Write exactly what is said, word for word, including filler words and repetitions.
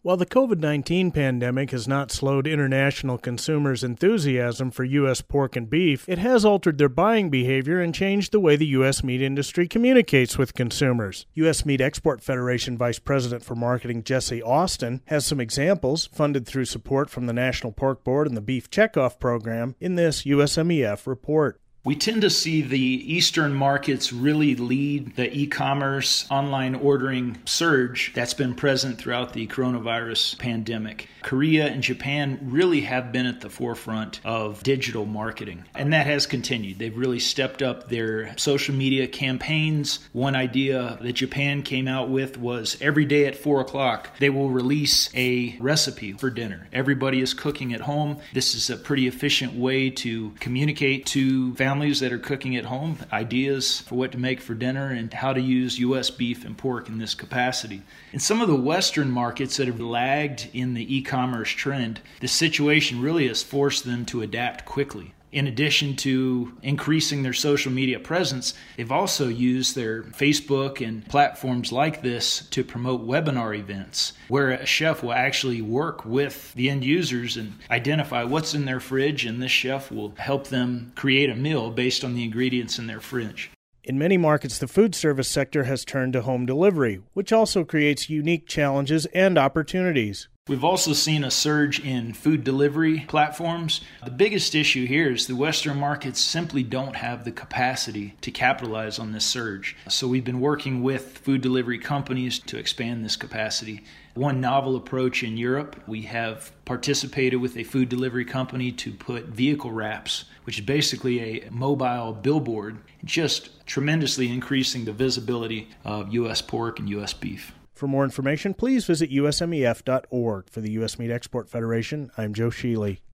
While the COVID nineteen pandemic has not slowed international consumers' enthusiasm for U S pork and beef, it has altered their buying behavior and changed the way the U S meat industry communicates with consumers. U S Meat Export Federation Vice President for Marketing Jesse Austin has some examples, funded through support from the National Pork Board and the Beef Checkoff Program, in this U S M E F report. We tend to see the Eastern markets really lead the e-commerce online ordering surge that's been present throughout the coronavirus pandemic. Korea and Japan really have been at the forefront of digital marketing, and that has continued. They've really stepped up their social media campaigns. One idea that Japan came out with was every day at four o'clock, they will release a recipe for dinner. Everybody is cooking at home. This is a pretty efficient way to communicate to families Families that are cooking at home, ideas for what to make for dinner and how to use U S beef and pork in this capacity. In some of the Western markets that have lagged in the e-commerce trend, the situation really has forced them to adapt quickly. In addition to increasing their social media presence, they've also used their Facebook and platforms like this to promote webinar events where a chef will actually work with the end users and identify what's in their fridge, and this chef will help them create a meal based on the ingredients in their fridge. In many markets, the food service sector has turned to home delivery, which also creates unique challenges and opportunities. We've also seen a surge in food delivery platforms. The biggest issue here is the Western markets simply don't have the capacity to capitalize on this surge. So we've been working with food delivery companies to expand this capacity. One novel approach in Europe, we have participated with a food delivery company to put vehicle wraps, which is basically a mobile billboard, just tremendously increasing the visibility of U S pork and U S beef. For more information, please visit U S M E F dot org. For the U S Meat Export Federation, I'm Joe Sheely.